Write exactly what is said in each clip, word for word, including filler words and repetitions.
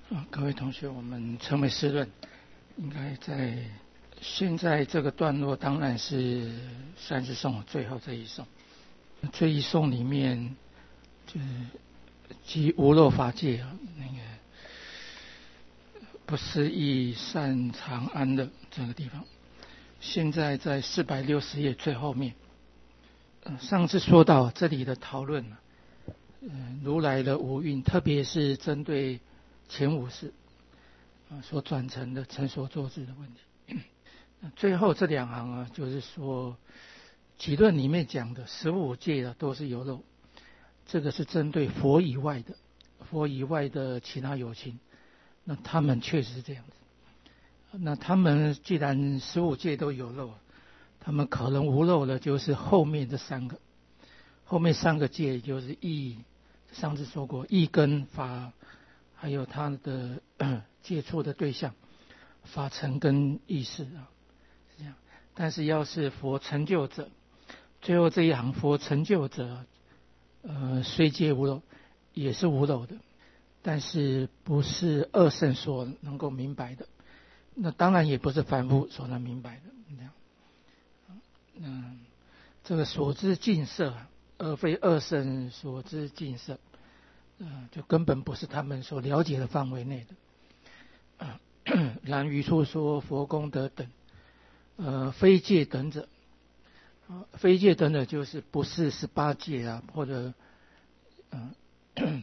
啊，各位同学，我们称为诗论，应该在现在这个段落，当然是三十颂最后这一颂。这一颂里面，就是即无漏法界啊，那个不思议善常安乐这个地方。现在在四百六十页最后面，呃，上次说到这里的讨论，呃，如来的五蕴，特别是针对前五世啊所转成的成所作智的问题。最后这两行啊，就是说集论里面讲的十五界的都是有漏，这个是针对佛以外的，佛以外的其他有情，那他们确实是这样子。那他们既然十五界都有漏，他们可能无漏的就是后面这三个，后面三个界就是意，上次说过意跟法，还有他的接触的对象法尘跟意识啊，是这样。但是要是佛成就者，最后这一行佛成就者，呃，虽皆无漏，也是无漏的，但是不是二圣所能够明白的，那当然也不是凡夫所能明白的。这样，嗯，这个所知尽色，而非二圣所知尽色。呃，就根本不是他们所了解的范围内的。啊，然于处说佛功德等，呃，非界等者，啊，非界等者就是不是十八界啊，或者，嗯、呃，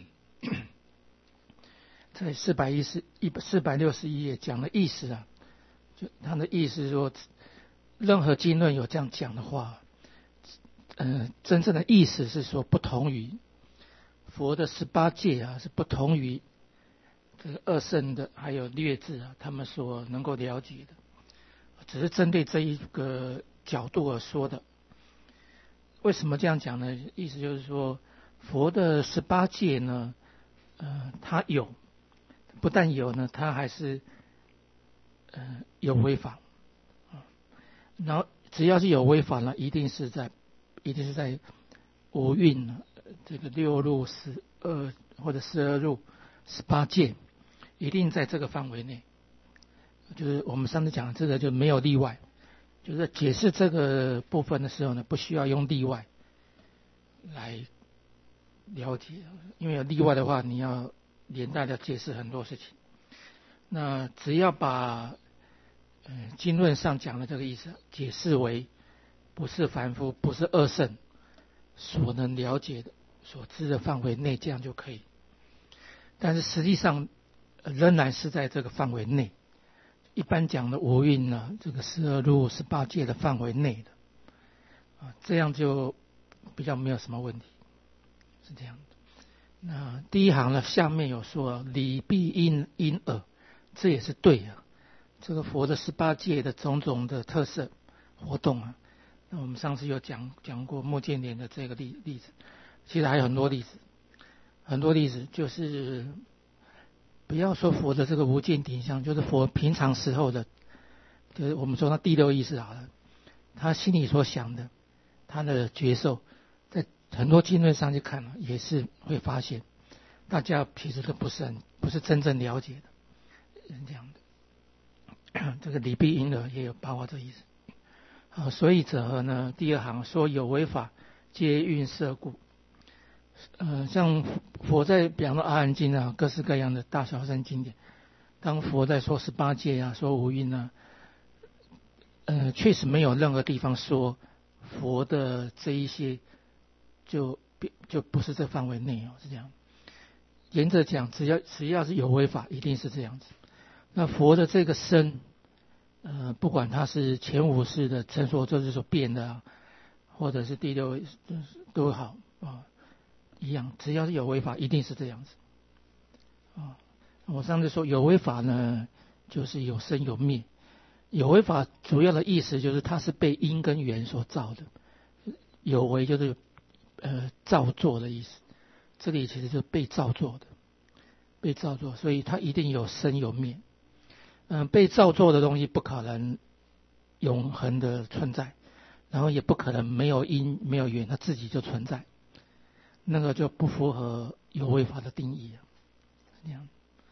在四百一十一四百六十一页讲的意思啊，就他的意思是说，任何经论有这样讲的话，呃，真正的意思是说不同于。佛的十八界啊，是不同于这个二圣的还有略智啊，他们所能够了解的，只是针对这一个角度而说的。为什么这样讲呢？意思就是说，佛的十八界呢，呃，它有，不但有呢，它还是呃有违法啊。然后只要是有违法呢，一定是在，一定是在五蕴呢。这个六入十二或者十二入十八界，一定在这个范围内。就是我们上次讲的这个就没有例外，就是解释这个部分的时候呢，不需要用例外来了解，因为有例外的话，你要连带的解释很多事情。那只要把呃经论上讲的这个意思解释为不是凡夫，不是二圣所能了解的、所知的范围内，这样就可以。但是实际上仍然是在这个范围内。一般讲的五蕴呢，这个十二入十八界的范围内的，啊，这样就比较没有什么问题，是这样的。那第一行呢，下面有说理必因因耳，这也是对的。这个佛的十八界的种种的特色活动啊。那我们上次有讲讲过目犍连的这个例例子，其实还有很多例子，很多例子就是不要说佛的这个无见顶相，就是佛平常时候的，就是我们说他第六意识好了，他心里所想的，他的觉受，在很多经论上去看了，也是会发现，大家其实都不是很不是真正了解的，是这样的。这个理必因耳也有包括这意思。啊，所以者何呢？第二行说有为法，皆蕴摄故。呃，像佛在比方说阿含经啊，各式各样的大小乘经典，当佛在说十八界啊，说五蕴啊，呃，确实没有任何地方说佛的这一些就就不是这范围内哦，是这样。沿着讲，只要只要是有为法，一定是这样子。那佛的这个身。呃，不管它是前五世的成所作智所变的、啊，或者是第六都好啊，一样，只要是有为法，一定是这样子啊。我上次说有为法呢，就是有生有灭。有为法主要的意思就是它是被因跟缘所造的，有为就是呃造作的意思，这里其实就是被造作的，被造作，所以它一定有生有灭。嗯、呃，被造作的东西不可能永恒的存在，然后也不可能没有因没有缘，它自己就存在，那个就不符合有为法的定义了，是这样。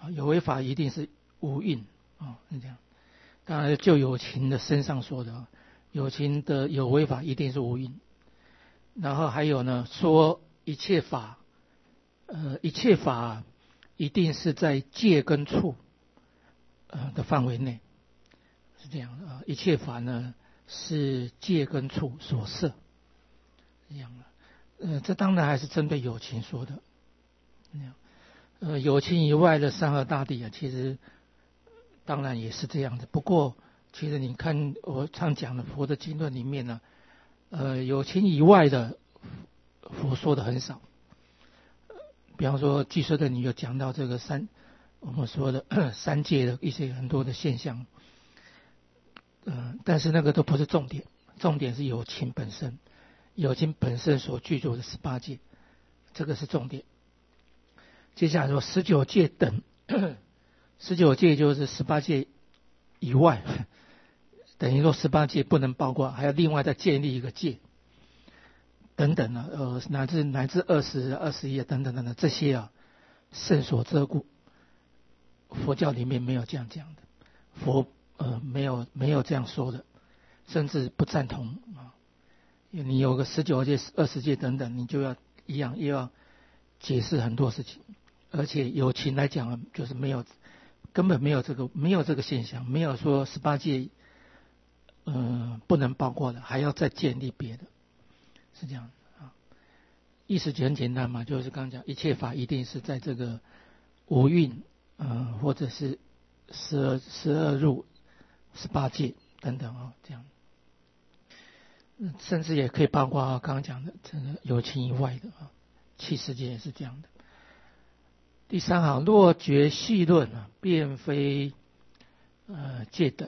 有为法一定是无蕴啊，是这样。当然就有情的身上说的，有情的有为法一定是无蕴。然后还有呢，说一切法，呃，一切法一定是在戒跟处呃的范围内，是这样的啊。一切法呢是戒跟处所摄，这样的。呃，这当然还是针对有情说的。这样，呃，有情以外的山河大地啊，其实当然也是这样的。不过，其实你看我常讲的佛的经论里面呢，呃，有情以外的佛说的很少。比方说，据说的你有讲到这个三，我们说的三界的一些很多的现象，呃，但是那个都不是重点，重点是有情本身，有情本身所具足的十八界，这个是重点。接下来说十九界等，十九界就是十八界以外，等于说十八界不能包括，还要另外再建立一个界。等等啊，呃，乃至乃至二十、二十一等等等等这些啊，圣所遮故，佛教里面没有这样讲的，佛呃没有没有这样说的，甚至不赞同啊。你有个十九界、二十界等等，你就要一样又要解释很多事情，而且有情来讲就是没有，根本没有这个没有这个现象，没有说十八界呃不能包括的，还要再建立别的。是这样啊，意思就很简单嘛，就是刚刚讲一切法一定是在这个五蕴，呃，或者是十二十二入十八界等等啊，这样，甚至也可以包括刚刚讲的这个有情以外的啊，七世界也是这样的。第三行，若觉细论啊，便非呃界等，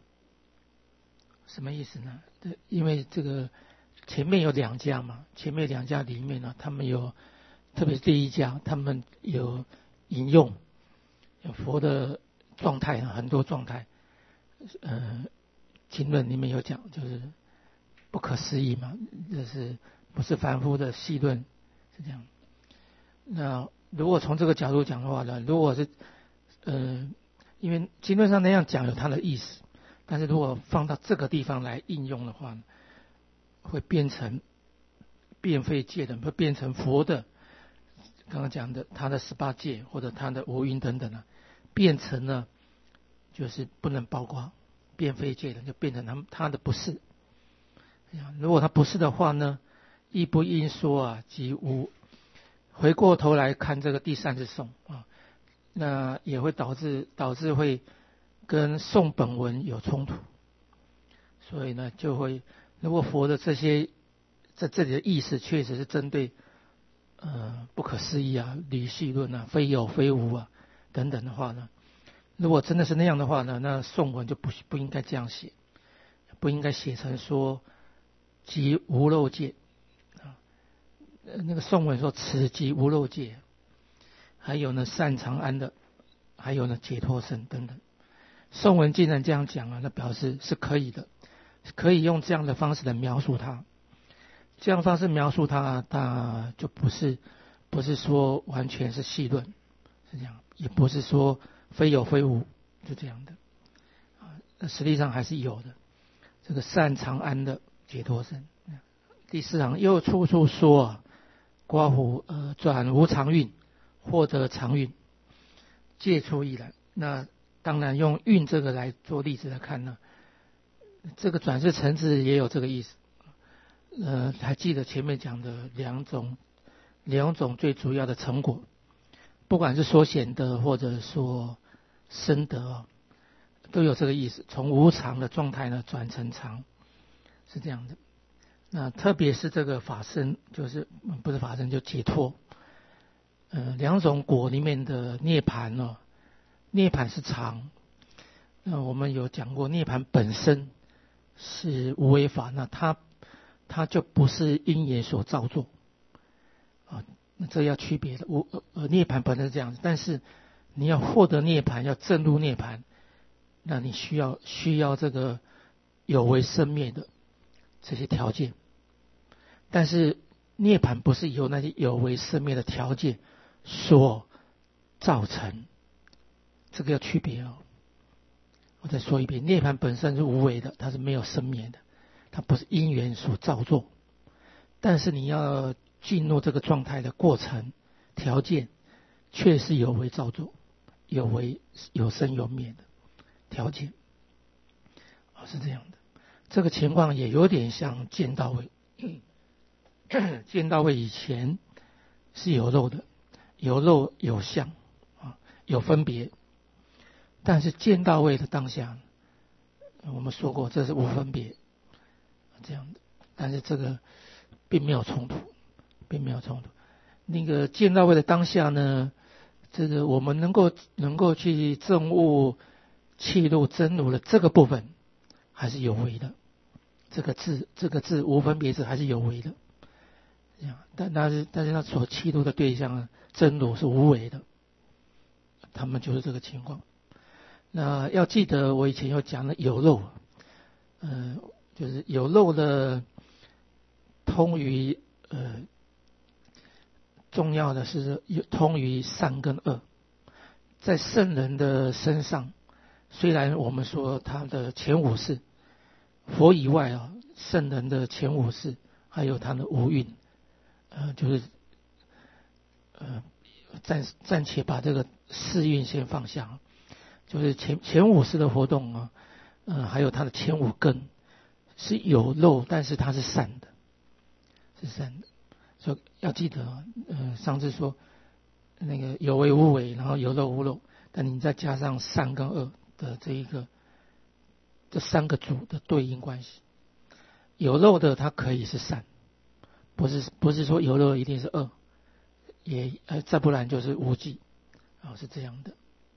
什么意思呢？因为这个。前面有两家嘛，前面两家里面呢，他们有，特别是第一家，他们有引用有佛的状态啊，很多状态，呃，经论里面有讲，就是不可思议嘛，就是不是凡夫的细论，是这样。那如果从这个角度讲的话呢，如果是呃，因为经论上那样讲有它的意思，但是如果放到这个地方来应用的话，会变成变废界的，会变成佛的，刚刚讲的他的十八界或者他的无蕴等等啊，变成了就是不能包括变废界的，就变成他他的不是。如果他不是的话呢，亦不应说啊，即无。回过头来看这个第三次颂啊，那也会导致导致会跟颂本文有冲突，所以呢就会。如果佛的这些在这里的意思确实是针对呃不可思议啊、离系论啊、非有非无啊等等的话呢，如果真的是那样的话呢，那颂文就不不应该这样写，不应该写成说即无漏界啊，那个颂文说此即无漏界，还有呢善长安的，还有呢解脱身等等，颂文既然这样讲啊，那表示是可以的。可以用这样的方式来描述它，这样方式描述它，它就不是不是说完全是细论，是这样，也不是说非有非无，就这样的啊，实际上还是有的。这个善长安的解脱身。第四行又处处说啊，刮胡呃转无常运，获得常运，借出意来。那当然用运这个来做例子来看呢。这个转世成智也有这个意思，呃，还记得前面讲的两种两种最主要的成果，不管是说显德或者说生德，都有这个意思。从无常的状态呢转成常，是这样的。那特别是这个法身，就是不是法身就解脱，呃，两种果里面的涅槃呢，涅槃是常，那我们有讲过涅槃本身。是无为法，那它它就不是因缘所造作啊，那这要区别的。无呃涅槃本身是这样子，但是你要获得涅槃，要证入涅槃，那你需要需要这个有为生灭的这些条件。但是涅槃不是由那些有为生灭的条件所造成这个要区别哦。我再说一遍，涅槃本身是无为的，它是没有生灭的，它不是因缘所造作。但是你要进入这个状态的过程条件，却是有为造作，有为有生有灭的条件，哦，是这样的。这个情况也有点像见道位，见道位以前是有肉的，有肉有相啊，有分别。但是见道位的当下，我们说过这是无分别这样的，但是这个并没有冲突，并没有冲突。那个见道位的当下呢，这个我们能够能够去证悟契入真如的这个部分还是有为的。这个字，这个字无分别字还是有为的，这样，但但是但是他所契入的对象呢，真如是无为的，他们就是这个情况。那要记得，我以前有讲的有漏，嗯、呃，就是有漏的通于呃，重要的是通于善跟恶，在圣人的身上，虽然我们说他的前五识。佛以外啊，圣人的前五识，还有他的五蕴，呃，就是呃，暂暂且把这个四蕴先放下，就是前前五识的活动啊，呃，还有他的前五根是有漏，但是它是善的，是善的，所以要记得，呃，上次说那个有为无为，然后有漏无漏，但你再加上善跟恶的这一个。这三个组的对应关系，有漏的它可以是善，不是不是说有漏一定是恶，也呃再不然就是无记，啊、哦、是这样的。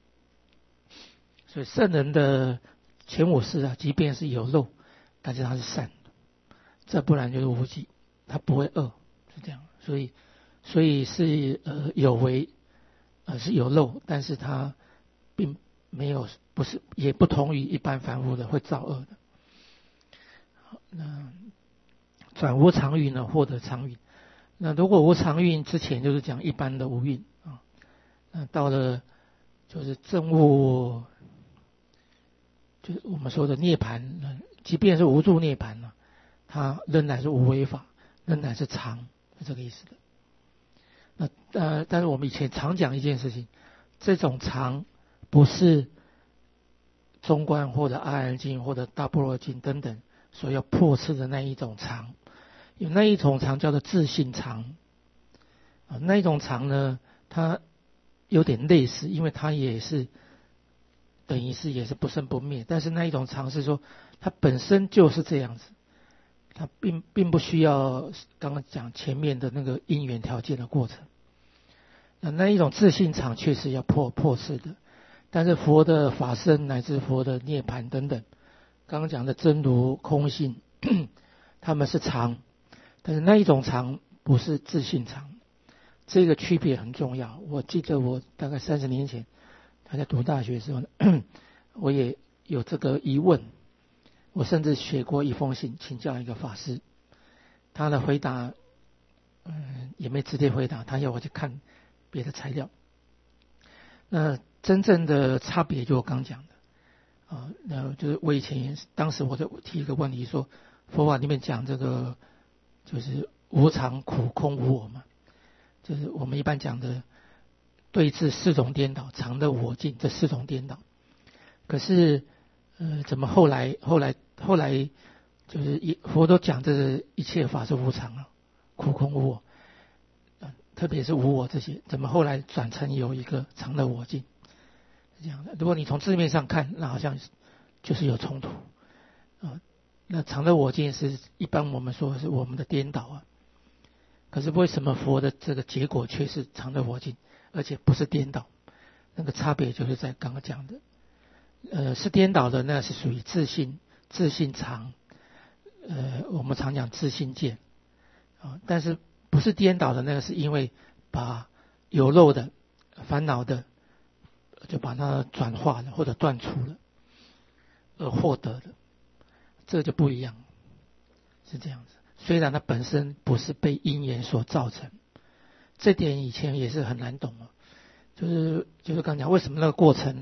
所以圣人的前五识啊，即便是有漏，但是它是善的，再不然就是无记，它不会恶，是这样。所以所以是呃有为，呃是有漏，但是它并没有。不是，也不同于一般凡夫的会造恶的。好，那转无常蕴呢，获得常蕴。那如果无常蕴之前就是讲一般的无蕴啊，那到了就是证悟，就是我们说的涅槃，即便是无住涅槃呢，它仍然是无为法，仍然是常，是这个意思的。那呃，但是我们以前常讲一件事情，这种常不是。中观或者阿含经或者大般若经等等所要破斥的那一种常，有那一种常叫做自性常，啊，那一种常呢，它有点类似，因为它也是等于是也是不生不灭，但是那一种常是说它本身就是这样子，它并并不需要刚刚讲前面的那个因缘条件的过程，那那一种自性常确实要破破斥的。但是佛的法身乃至佛的涅槃等等，刚刚讲的真如空性，他们是常，但是那一种常不是自性常，这个区别很重要。我记得我大概三十年前还在读大学的时候，我也有这个疑问，我甚至写过一封信请教一个法师，他的回答，嗯，也没直接回答，他要我去看别的材料。那真正的差别就我刚讲的啊，那就是我以前也是，当时我就提一个问题说，佛法里面讲这个就是无常、苦、空、无我嘛，就是我们一般讲的对治四种颠倒，常的我净这四种颠倒。可是呃，怎么后来后来后来就是一佛都讲这一切法是无常啊，苦、空、无我。特别是无我这些，怎么后来转成有一个常的我净？是这样的。如果你从字面上看，那好像就是有冲突啊、呃。那常的我净是一般我们说是我们的颠倒啊。可是为什么佛的这个结果却是常的我净，而且不是颠倒？那个差别就是在刚刚讲的，呃，是颠倒的，那是属于自性自性常，呃，我们常讲自性见啊、呃，但是。不是颠倒的那个，是因为把有漏的、烦恼的，就把它转化了或者断除了，而获得的，这个就不一样，是这样子。虽然它本身不是被因缘所造成，这点以前也是很难懂哦。就是就是刚讲为什么那个过程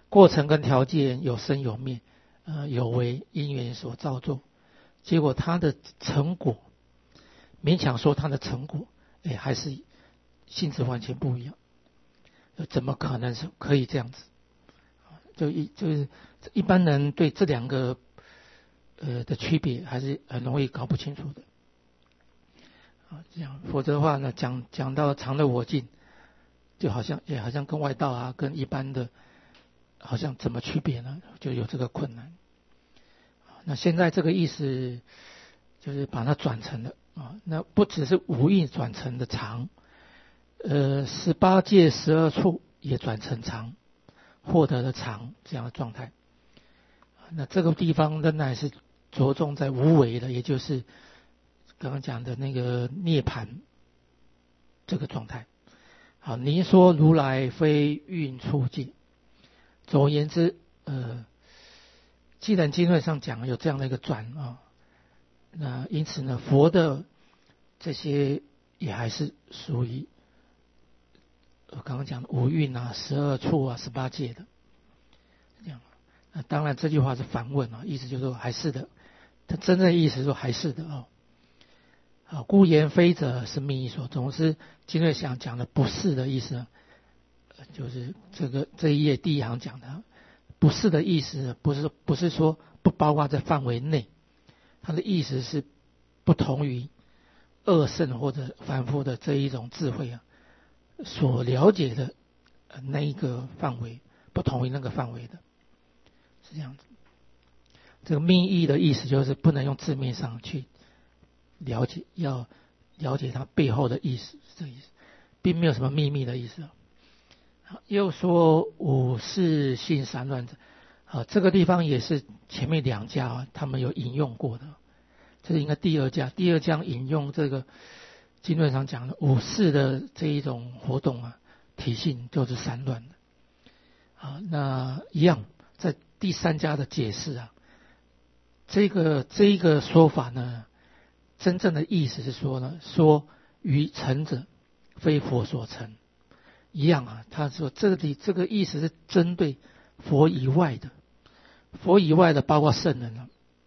过程跟条件有生有灭，呃，有为因缘所造作，结果它的成果，勉强说它的成果，哎，还是性质完全不一样，怎么可能是可以这样子？就一就是一般人对这两个呃的区别还是很容易搞不清楚的啊，这样，否则的话呢，讲讲到常乐我净，就好像也好像跟外道啊，跟一般的，好像怎么区别呢？就有这个困难。那现在这个意思就是把它转成了啊，那不只是无印转成的常，呃，十八界十二处也转成常，获得了常这样的状态。那这个地方仍然是着重在无为的，也就是刚刚讲的那个涅槃这个状态。好，您说如来非蕴处界，总而言之，呃，既然经论上讲有这样的一个转啊，那因此呢，佛的这些也还是属于我刚刚讲的五蕴啊、十二处啊、十八界的这样。那当然这句话是反问啊，意思就是说还是的，它真正意思是说还是的哦。啊，故言非者是密意所，总是经论想讲的不是的意思呢，就是这个这一页第一行讲的不是的意思，不是不是说不包括在范围内，它的意思是不同于二圣或者凡夫的这一种智慧啊所了解的那一个范围，不同于那个范围的，是这样子。这个密意的意思就是不能用字面上去了解，要了解它背后的意思，是这个意思，并没有什么秘密的意思。又说五是性散乱者，啊，这个地方也是前面两家啊，他们有引用过的，这是应该第二家，第二章引用这个经论上讲的五是的这一种活动啊，体性就是散乱的，啊，那一样在第三家的解释啊，这个这一个说法呢，真正的意思是说呢，说于成者非佛所成。一样啊，他说这里这个意思是针对佛以外的，佛以外的包括圣人了，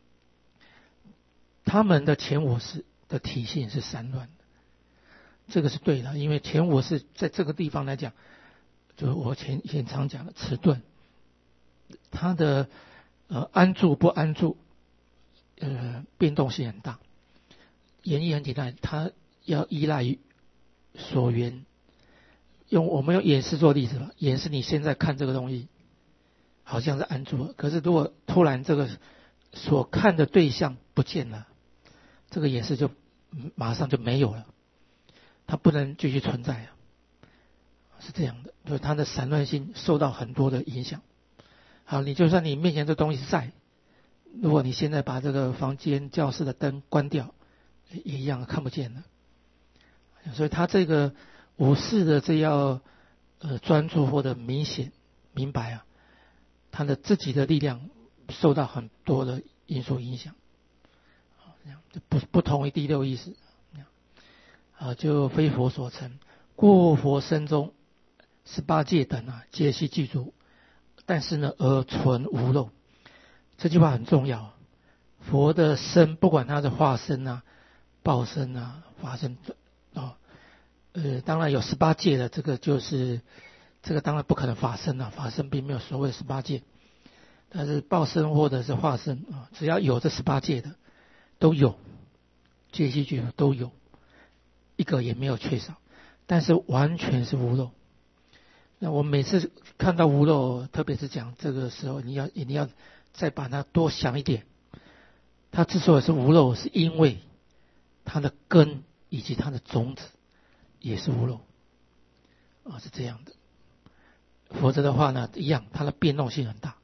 他们的前五识的体性是散乱的，这个是对的，因为前五识在这个地方来讲，就我前以前常讲的迟钝，它的呃安住不安住，呃变动性很大，原因很简单，它要依赖于所缘。用我们用眼识做例子吧，眼识你现在看这个东西，好像是安住了，可是如果突然这个所看的对象不见了，这个眼识就马上就没有了，它不能继续存在啊，是这样的，就是它的散乱性受到很多的影响。好，你就算你面前这东西在，如果你现在把这个房间教室的灯关掉，也一样看不见了。所以它这个五识的这要呃专注或者明显明白啊，他的自己的力量受到很多的因素影响，这样不不同于第六意识，啊就非佛所成，故佛身中十八界等啊皆悉具足，但是呢而存无漏。这句话很重要，佛的身不管他的化身啊、报身啊、法身啊。呃，当然有十八界的，这个就是这个当然不可能法身了，法身并没有所谓十八界，但是报身或者是化身啊，只要有这十八界的都有，界悉具足都有，一个也没有缺少，但是完全是无漏。那我每次看到无漏，特别是讲这个时候，你要你要再把它多想一点，它之所以是无漏，是因为它的根以及它的种子也是无漏啊，是这样的。否则的话呢，一样，它的变动性很大。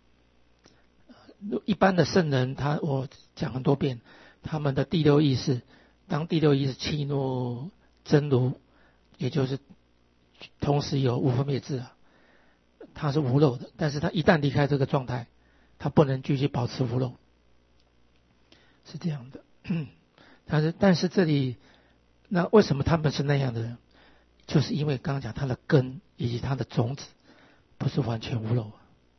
一般的圣人，他我讲很多遍，他们的第六意识，当第六意识气怒真如，也就是同时有无分别智啊，它是无漏的。但是他一旦离开这个状态，他不能继续保持无漏，是这样的。但是但是这里。那为什么他们是那样的人？就是因为刚刚讲他的根以及他的种子不是完全无漏，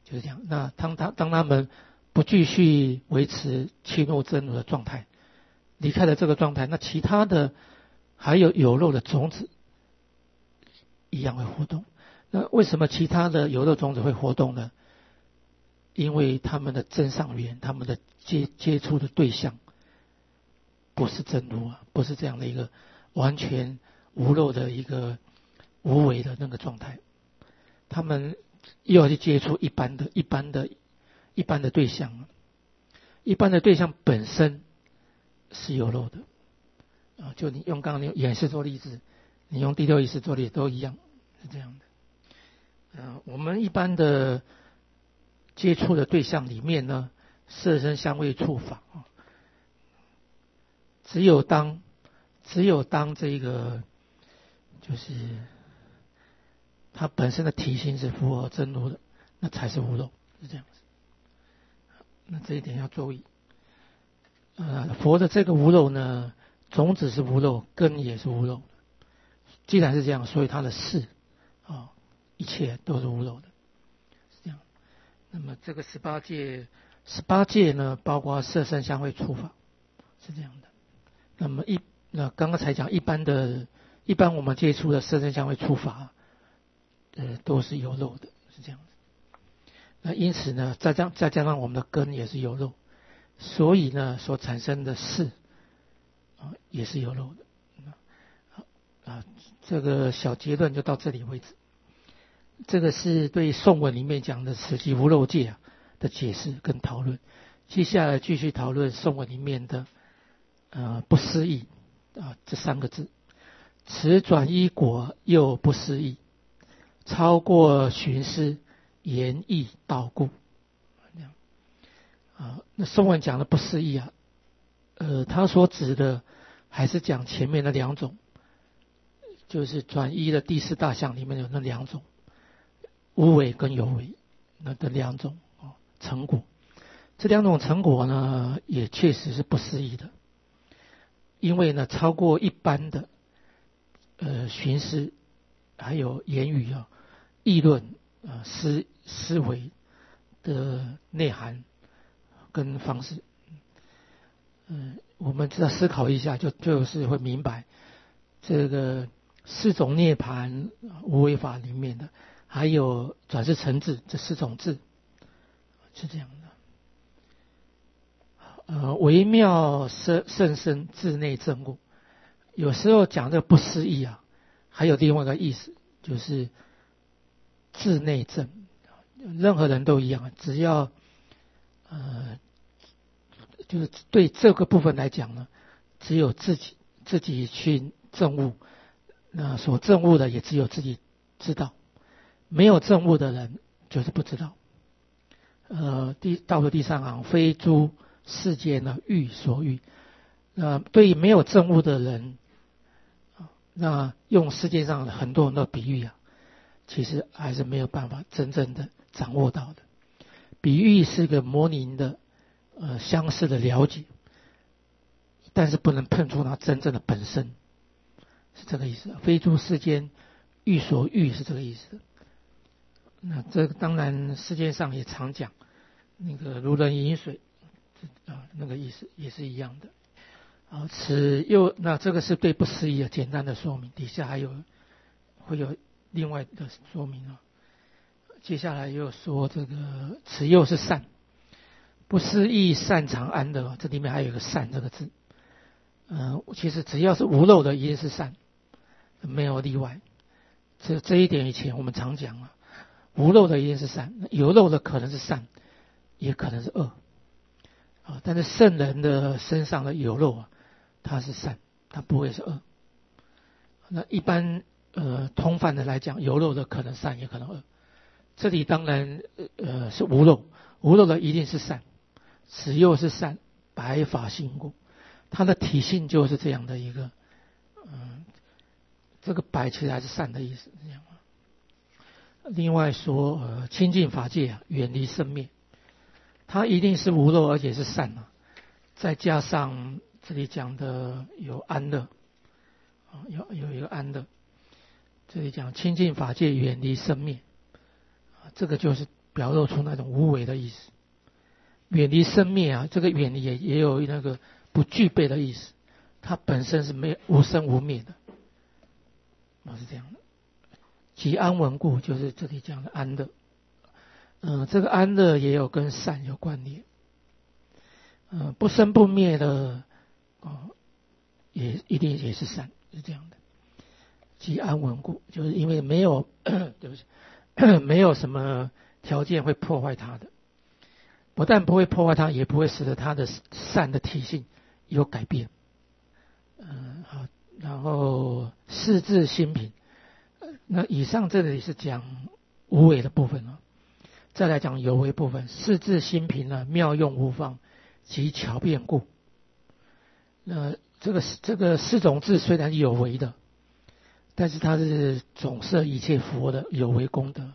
就是这样。那当他当他们不继续维持气怒真如的状态，离开了这个状态，那其他的还有有漏的种子一样会活动。那为什么其他的有漏种子会活动呢？因为他们的真上缘，他们的接接触的对象不是真如啊，不是这样的一个完全无漏的一个无为的那个状态，他们又要去接触一般的、一般的、一般的对象，一般的对象本身是有漏的啊。就你用刚刚演示做例子，你用第六意识做例子都一样，是这样的。呃，我们一般的接触的对象里面呢，色声香味触法啊，只有当只有当这个就是它本身的体性是符合真如的，那才是无漏，是这样子。那这一点要注意。呃，佛的这个无漏呢，种子是无漏，根也是无漏。既然是这样，所以它的事啊、哦，一切都是无漏的，是这样。那么这个十八界，十八界呢，包括色声香味触法，是这样的。那么一那刚刚才讲一般的，一般我们接触的色声香味触法，呃，都是有漏的，是这样子。那因此呢，再加再加上我们的根也是有漏，所以呢，所产生的事啊也是有漏的。啊，这个小结论就到这里为止。这个是对颂文里面讲的此即无漏界啊的解释跟讨论。接下来继续讨论颂文里面的呃不思议啊这三个字，此转依果又不思议，超过寻思言义道故。这样啊，那颂文讲的不思议啊，呃，他所指的还是讲前面的两种。就是转依的第四大项里面有那两种，无为跟有为，那的两种哦成果。这两种成果呢，也确实是不思议的，因为呢，超过一般的呃寻思，还有言语啊、议论啊、思思维的内涵跟方式。嗯、呃，我们只要思考一下，就就是会明白这个。四种涅槃无为法里面的，还有转世成智这四种智，是这样的。呃，微妙甚甚深智内证悟，有时候讲这个不思议啊，还有另外一个意思，就是智内证。任何人都一样，只要呃，就是对这个部分来讲呢，只有自己自己去证悟。那所证悟的也只有自己知道，没有证悟的人就是不知道。呃，第倒数第三行，非诸世界呢欲所欲。那对于没有证悟的人，那用世界上很多很多比喻啊，其实还是没有办法真正的掌握到的。比喻是个模拟的呃相似的了解，但是不能碰触它真正的本身。是这个意思，非诸世间欲所欲是这个意思。那这个当然世界上也常讲那个如人饮水啊，那个意思也是一样的。啊，此又那这个是对不思议的简单的说明，底下还有会有另外的说明啊。接下来又说这个此又是善，不思议善常安乐，这里面还有一个善这个字。嗯、呃，其实只要是无漏的一定是善。没有例外，这这一点以前我们常讲啊，无漏的一定是善，有漏的可能是善，也可能是恶啊。但是圣人的身上的有漏啊，它是善，它不会是恶。那一般呃通泛的来讲，有漏的可能善，也可能恶。这里当然呃是无漏，无漏的一定是善，此又是善，白法性故，它的体性就是这样的一个嗯。这个白其实还是善的意思，这样。另外说，呃，清净法界啊，远离生灭，它一定是无漏，而且是善啊。再加上这里讲的有安乐，啊，有有一个安乐。这里讲清净法界远离生灭，啊，这个就是表露出那种无为的意思。远离生灭啊，这个远离也也有那个不具备的意思，它本身是没有无生无灭的，啊是这样的。即安稳故，就是这里讲的安乐。嗯、呃，这个安乐也有跟善有关联。嗯、呃，不生不灭的，哦，也一定也是善，是这样的。即安稳故，就是因为没有，对不起，没有什么条件会破坏它的。不但不会破坏它，也不会使得它的善的体性有改变。嗯，好，然后四字心平。那以上这里是讲无为的部分了，再来讲有为部分。四字心平呢，妙用无方，即巧辩故。那这个这个四种字虽然有为的，但是它是总摄一切佛的有为功德。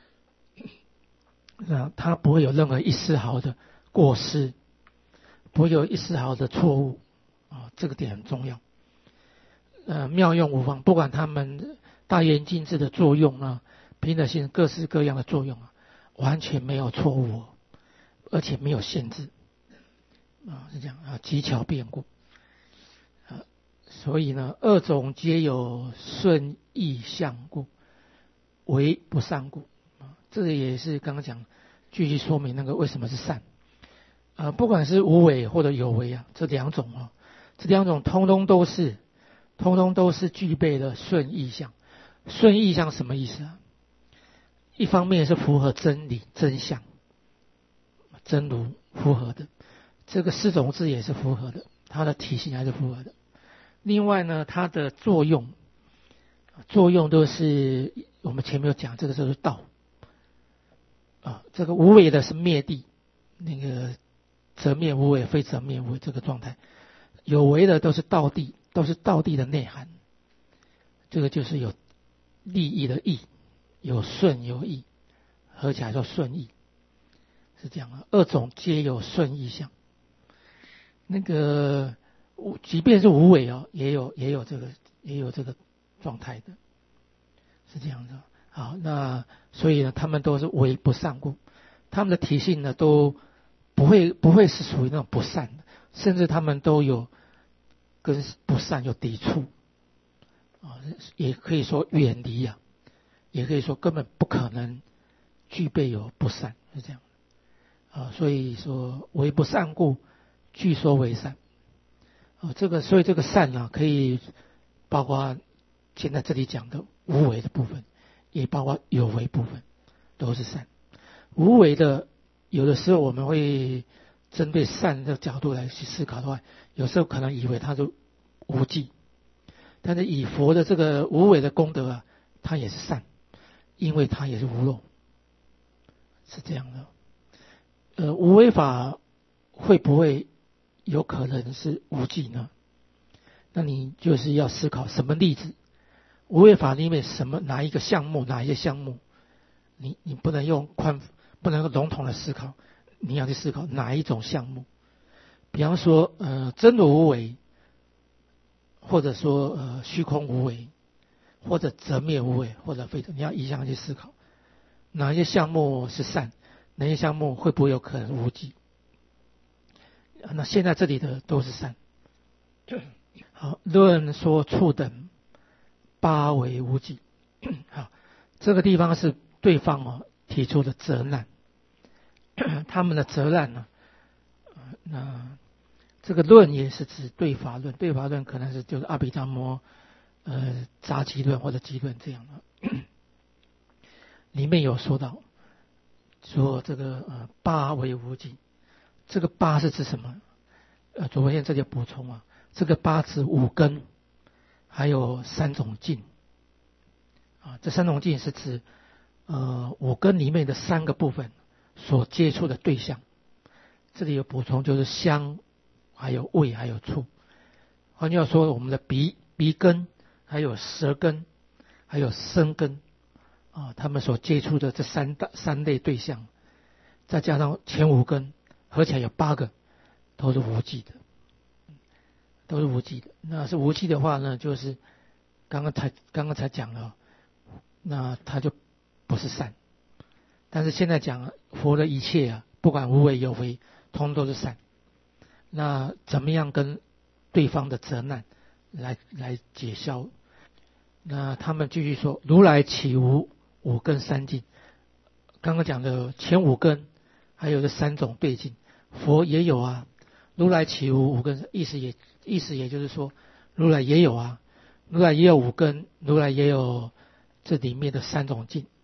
那他不会有任何一丝毫的过失，不会有一丝毫的错误啊，这个点很重要。呃，妙用无方，不管他们大圆镜智的作用啊，平等性各式各样的作用啊，完全没有错误、哦，而且没有限制啊，是这样啊，极巧辩故啊，所以呢，二种皆有顺义相故，为不善故。这个也是刚刚讲，继续说明那个为什么是善。呃，不管是无为或者有为啊，这两种啊，这两种通通都是，通通都是具备了顺义相。顺义相什么意思啊？一方面是符合真理真相，真如符合的，这个四种字也是符合的，它的体系还是符合的。另外呢，它的作用，作用都是我们前面有讲，这个就是道。啊，这个无为的是灭地，那个则灭无为，非则灭无为这个状态。有为的都是道地，都是道地的内涵。这个就是有利益的义，有顺有义，合起来叫顺义，是这样啊。二种皆有顺义相。那个即便是无为哦，也有也有这个也有这个状态的，是这样的。好，那所以呢，他们都是为不善故，他们的体性呢都不会不会是属于那种不善的，甚至他们都有跟不善有抵触啊，也可以说远离啊，也可以说根本不可能具备有不善，是这样啊。所以说为不善故，据说为善啊。这个所以这个善呢、啊，可以包括现在这里讲的无为的部分。也包括有为部分，都是善。无为的，有的时候我们会针对善的角度来去思考的话，有时候可能以为它是无记，但是以佛的这个无为的功德啊，它也是善，因为它也是无漏，是这样的。呃，无为法会不会有可能是无记呢？那你就是要思考什么例子。无为法里面什么哪一个项目哪一些项目，你你不能用宽不能用笼统的思考，你要去思考哪一种项目。比方说呃真如无为，或者说呃虚空无为，或者则灭无为，或者非则，你要一项去思考哪一些项目是善，哪些项目会不会有可能无记。那现在这里的都是善。好，论说处等八为无记。好，这个地方是对方哦提出的责难，他们的责难呢，那这个论也是指对法论，对法论可能是就是阿毗达摩呃杂集论或者集论这样的，里面有说到说这个呃八为无记，这个八是指什么？呃，左文宪这里补充啊，这个八指五根，还有三种境。啊，这三种境是指呃五根里面的三个部分所接触的对象。这里有补充，就是香，还有味，还有触。换句话说，我们的鼻鼻根，还有舌根，还有身根啊，他们所接触的这三大三类对象，再加上前五根，合起来有八个，都是无记的，都是无记的。那是无记的话呢，就是刚刚才刚刚才讲了。那它就不是善， 但是现在讲佛的一切啊，不管无为有为，通都是善。那怎么样跟对方的责难来来解消？那他们继续说，如来岂无五根三境？刚刚讲的前五根，还有这三种对境，佛也有啊。如来岂无五根？意思也意思也就是说，如来也有啊，如来也有五根，如来也有这里面的三种境